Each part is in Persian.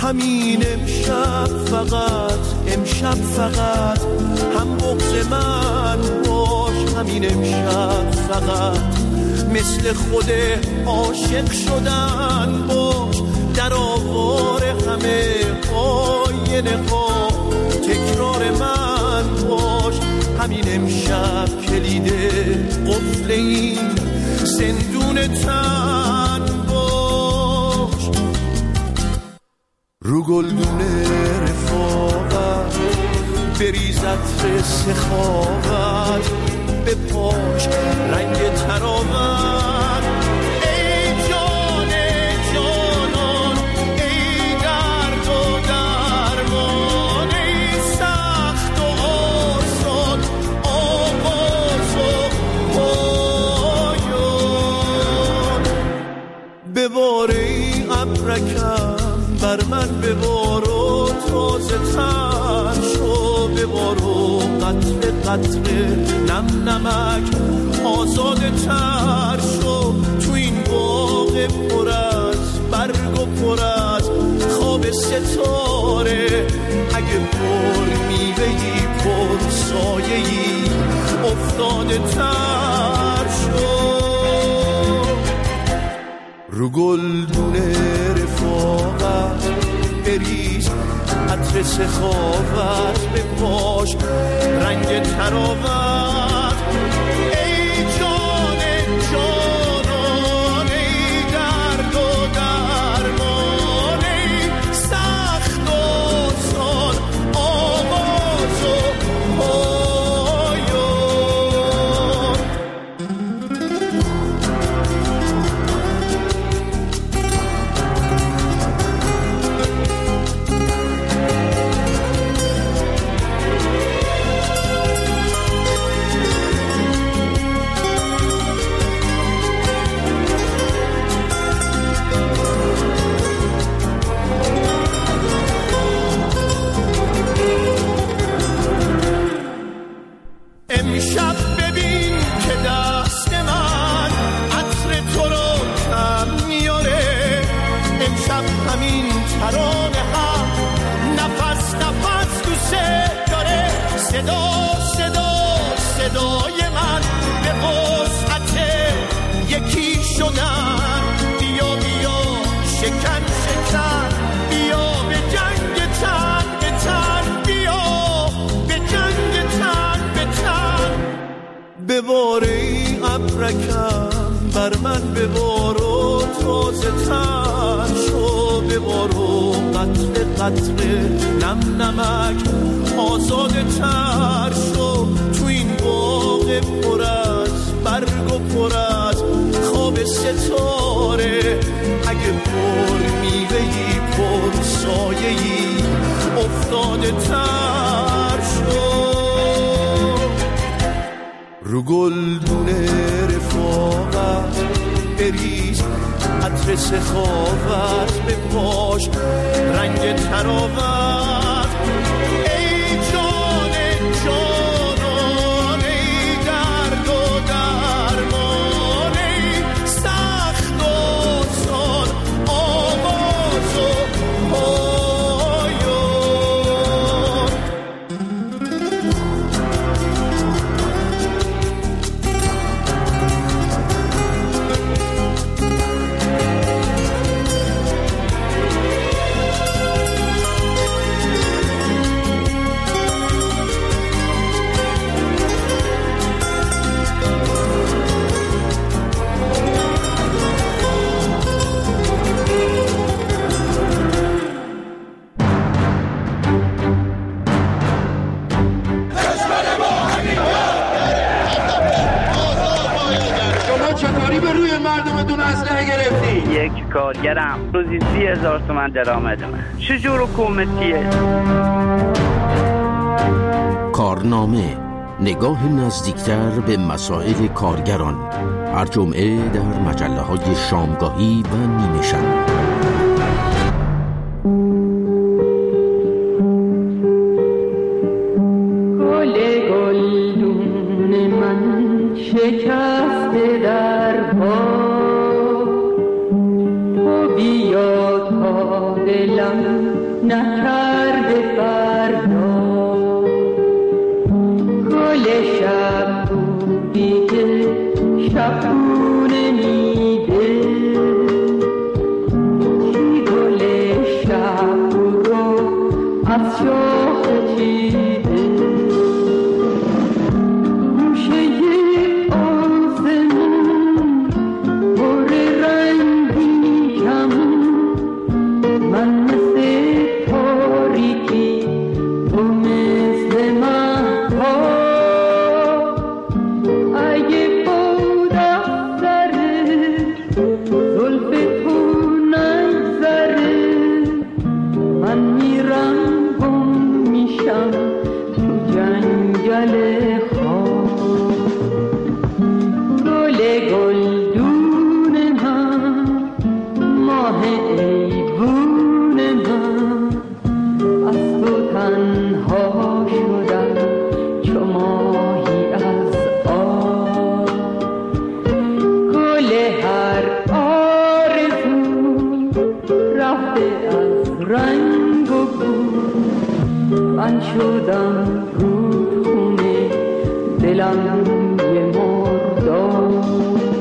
همین امشب فقط هم بغض من باش، همین امشب فقط مثل خود عاشق شدن باش، در آوار همه آینه ها تکرار من باش، همین امشب کلید قفل این زندون تن باش. رو گلدون رفاقت بریز عطر سخاوت، به پاش رنگ تراوت، ای جان جانان، ای درد و درمان، ای سخت و آسان، آغاز و پایان. ببار ای ابرکم بر من ببار و تازه تر شو، ببار و قطره قطره نم نمک آزاده تر شو، تو این باغ پر از برگ و پر از خواب ستاره، اگه پر میوهی پر سایه‌ای افتاده تر شو. رو گلدون رفاقت بریز عطر سخاوت، به پاش رنگ تراوت، ای جان جانان، ای درد و درمان، ای سخت و آسان، آغاز و پایان. امشب ببین که دست من عطر تو رو کم میاره، امشب همین ترانه هم نفس نفس دوست داره، صدا صدا صدای من به وسعت یکی شدن، بیا بیا شکن شکن، بیا به جنگ تن به تن، بیا به جنگ تن به تن. ببار ای ابرکم بر من ببار و تازه تر شو، ببار و قطره قطره نم نمک آزاده تر شو، تو این باغ پر از برگ و پر از خواب ستاره، اگه پر میوهی پر سایه‌ای افتاده تر شو. رو گلدون رفاقت بریز عطر سخاوت، به پاش رنگ تراوت، ای جان جانان، ای درد و درمان، ای سخت و آسان، آغاز و پایان. یک کارگرم روزی 30,000 تومان درآمد من. چجور حکومتیه؟ کارنامه، نگاه نزدیکتر به مسائل کارگران، هر جمعه در مجله‌های شامگاهی و نیمه شب. گلدون من شکسته در پا، تو بیا تا دلم نکرده فردا گل شب بودی که شبونه میده چی گل شب رو از شاخ چیده گوشه آسمون پر رنگی کمون من مثل تاریکی تو مثل مهتاب اگه بود از سر زلف تو نگذره من میرم گم میشم تو جنگل خواب گل گلدون من ماه ایوون من از تو تنها شدم چو ماهی از آب گل هر آرزو رفته از رنگ و بو من شدم رودخونه دلم یه مرداب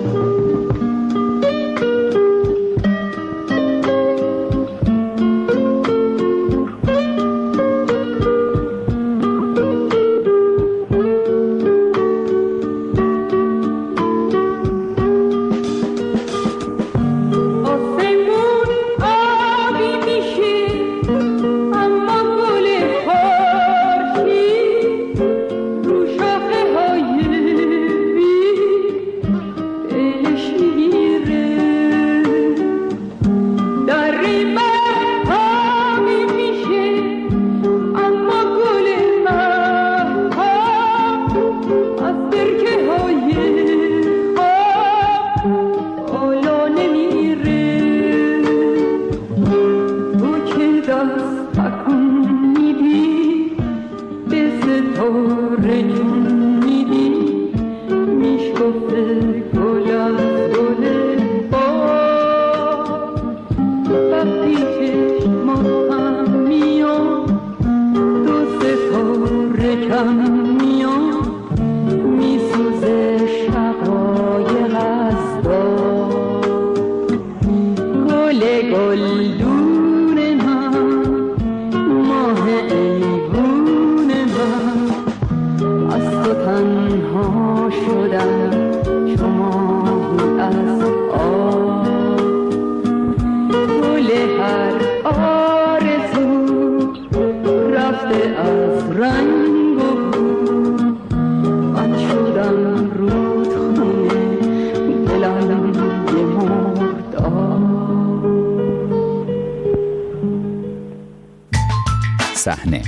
صحنه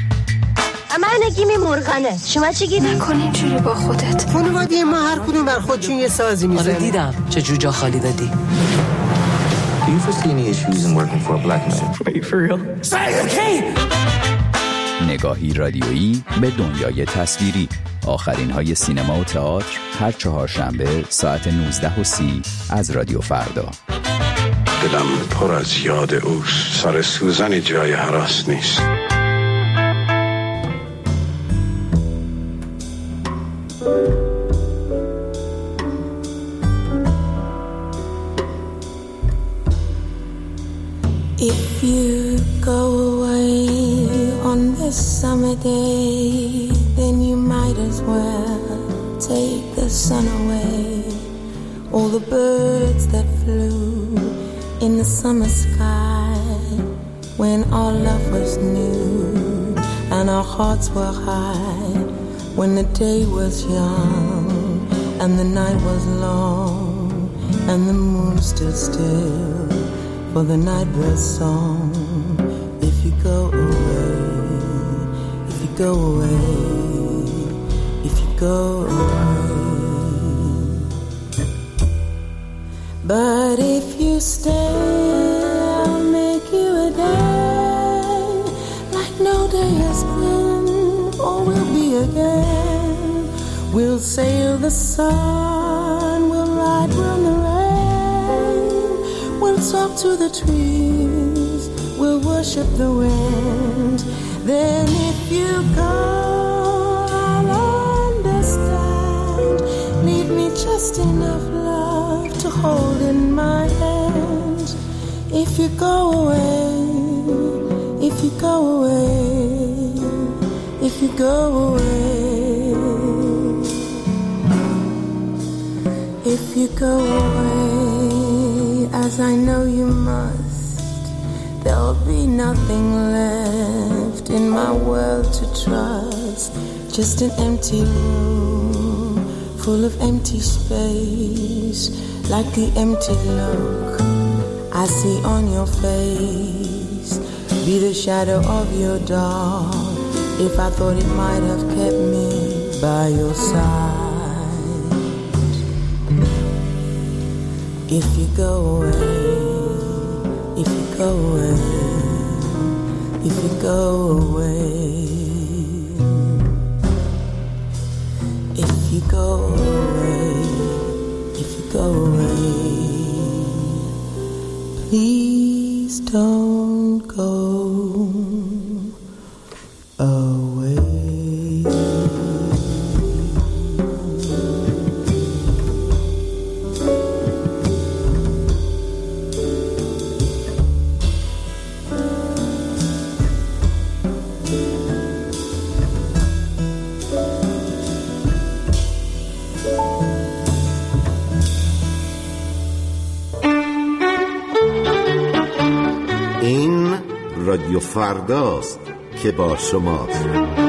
من نگیمی مرغنه شما چی گیر نکنی اینجوری با خودت خانواده ما هر کدوم بر خودشون یه سازی میزنه. آره دیدم چه جور جا خالی دادی. Do you foresee any issues in working for a black man? Are you for real? Say okay. نگاهی رادیویی به دنیای تصویری. آخرین های سینما و تئاتر هر چهارشنبه ساعت 19:30 از رادیو فردا. دلم پر از یاد اوست. سر سوزن جای هراس نیست. If you go away on this summer day, then you might as well take the sun away. All the birds that flew in the summer sky, when our love was new and our hearts were high, when the day was young and the night was long and the moon stood still for the night bird's song. If you go away, if you go away, if you go away. But if you stay, I'll make you a day like no day has been or will be again. We'll sail the sun, we'll ride round the rain, we'll talk to the trees, will worship the wind. Then if you go, I'll understand. Leave me just enough love to hold in my hand. If you go away, if you go away, if you go away, if you go away, as I know you must, there'll be nothing left in my world to trust. Just an empty room full of empty space, like the empty look I see on your face. Be the shadow of your doll, if I thought it might have kept me by your side. If you go away, if you go away, if you go away, if you go away, if you go away, please don't go away. این رادیو فرداست که با شماست.